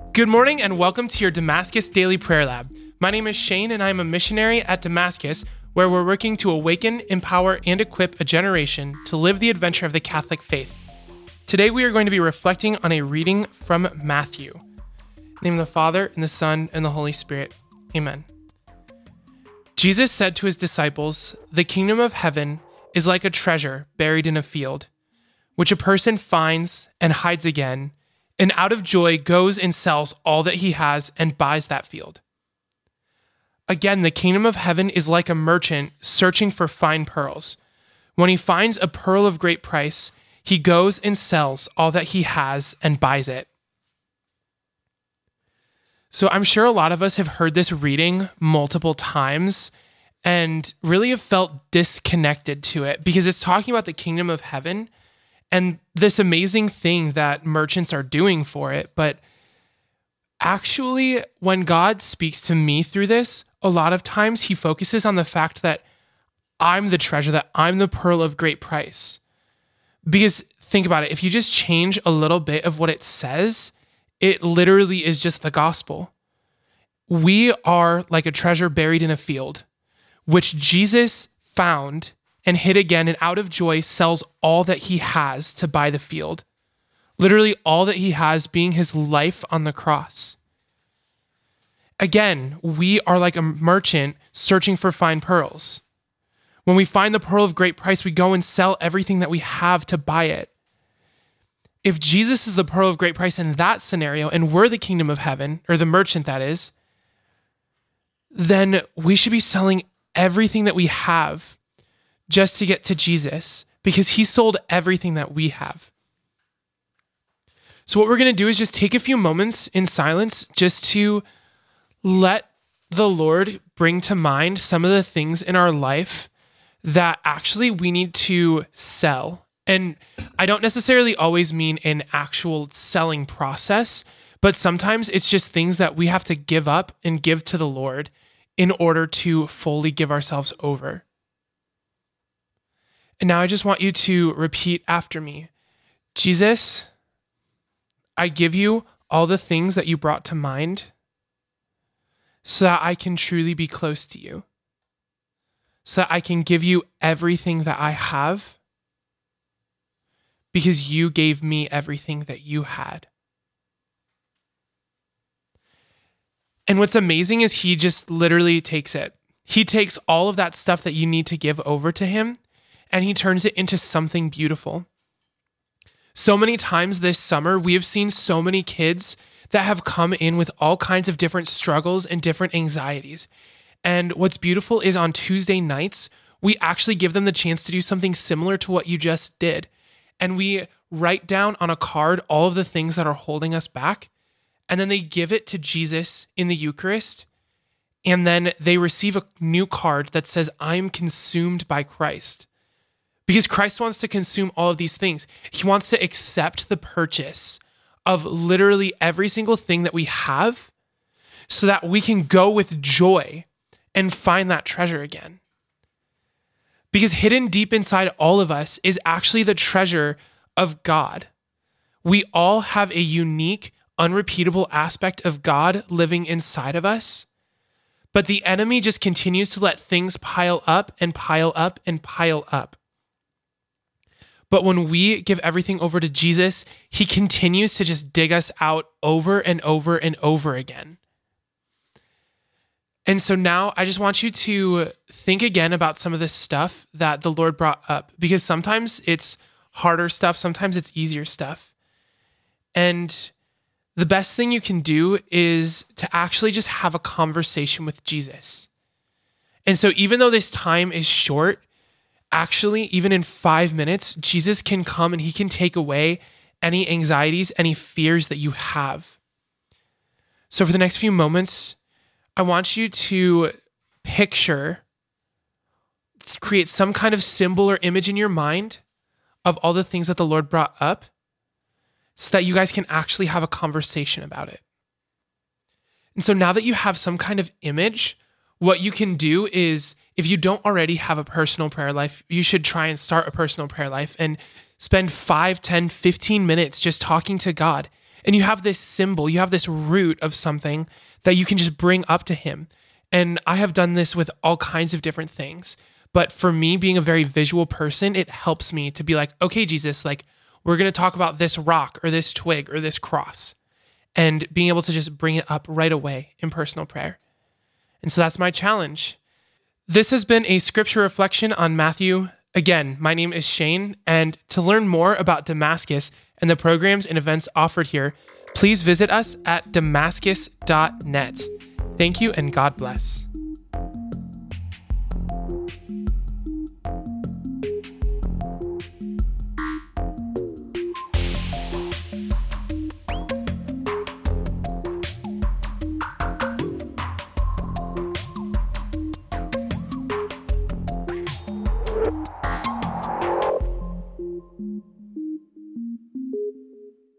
Good morning and welcome to your Damascus Daily Prayer Lab. My name is Shane and I'm a missionary at Damascus, where we're working to awaken, empower, and equip a generation to live the adventure of the Catholic faith. Today we are going to be reflecting on a reading from Matthew. In the name of the Father, and the Son, and the Holy Spirit. Amen. Jesus said to his disciples, "The kingdom of heaven is like a treasure buried in a field, which a person finds and hides again, and out of joy goes and sells all that he has and buys that field. Again, the kingdom of heaven is like a merchant searching for fine pearls. When he finds a pearl of great price, he goes and sells all that he has and buys it." So I'm sure a lot of us have heard this reading multiple times and really have felt disconnected to it because it's talking about the kingdom of heaven and this amazing thing that merchants are doing for it. But actually, when God speaks to me through this, a lot of times he focuses on the fact that I'm the treasure, that I'm the pearl of great price. Because think about it, if you just change a little bit of what it says, it literally is just the gospel. We are like a treasure buried in a field, which Jesus found and hid again, and out of joy sells all that he has to buy the field. Literally all that he has being his life on the cross. Again, we are like a merchant searching for fine pearls. When we find the pearl of great price, we go and sell everything that we have to buy it. If Jesus is the pearl of great price in that scenario, and we're the kingdom of heaven, or the merchant that is, then we should be selling everything that we have just to get to Jesus, because he sold everything that we have. So what we're going to do is just take a few moments in silence just to let the Lord bring to mind some of the things in our life that actually we need to sell. And I don't necessarily always mean an actual selling process, but sometimes it's just things that we have to give up and give to the Lord in order to fully give ourselves over. And now I just want you to repeat after me. Jesus, I give you all the things that you brought to mind so that I can truly be close to you, so that I can give you everything that I have because you gave me everything that you had. And what's amazing is he just literally takes it. He takes all of that stuff that you need to give over to him, and he turns it into something beautiful. So many times this summer, we have seen so many kids that have come in with all kinds of different struggles and different anxieties. And what's beautiful is on Tuesday nights, we actually give them the chance to do something similar to what you just did. And we write down on a card all of the things that are holding us back, and then they give it to Jesus in the Eucharist. And then they receive a new card that says, "I'm consumed by Christ." Because Christ wants to consume all of these things. He wants to accept the purchase of literally every single thing that we have so that we can go with joy and find that treasure again. Because hidden deep inside all of us is actually the treasure of God. We all have a unique, unrepeatable aspect of God living inside of us, but the enemy just continues to let things pile up and pile up and pile up. But when we give everything over to Jesus, he continues to just dig us out over and over and over again. And so now I just want you to think again about some of this stuff that the Lord brought up, because sometimes it's harder stuff, sometimes it's easier stuff. And the best thing you can do is to actually just have a conversation with Jesus. And so even though this time is short, actually, even in 5 minutes, Jesus can come and he can take away any anxieties, any fears that you have. So for the next few moments, I want you to create some kind of symbol or image in your mind of all the things that the Lord brought up so that you guys can actually have a conversation about it. And so now that you have some kind of image, what you can do is, if you don't already have a personal prayer life, you should try and start a personal prayer life and spend 5, 10, 15 minutes just talking to God And you have this symbol, you have this root of something that you can just bring up to him. And I have done this with all kinds of different things. But for me, being a very visual person, it helps me to be like, okay, Jesus, like, we're going to talk about this rock or this twig or this cross, and being able to just bring it up right away in personal prayer. And so that's my challenge. This has been a scripture reflection on Matthew. Again, my name is Shane, and to learn more about Damascus and the programs and events offered here, please visit us at damascus.net. Thank you, and God bless.